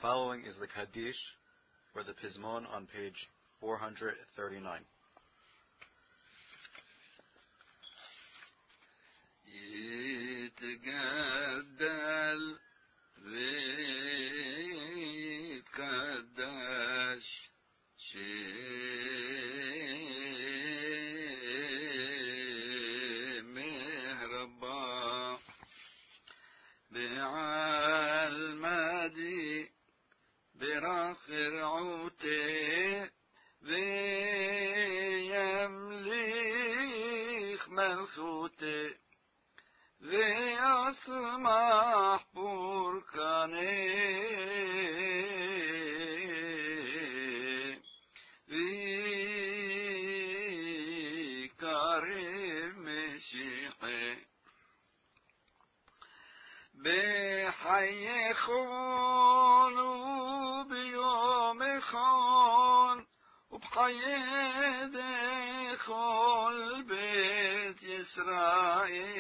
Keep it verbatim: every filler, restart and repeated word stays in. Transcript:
following is the Kaddish for the Pizmon on page four hundred thirty-nine. يتجدل ويتقدس شمه ربا بعلمدي برخ رعوتي ويمليخ ملخوتي ويسمح بركاني ويكرم مشيحي بحي خون وبيوم خون وبحي دخول بيت إسرائيل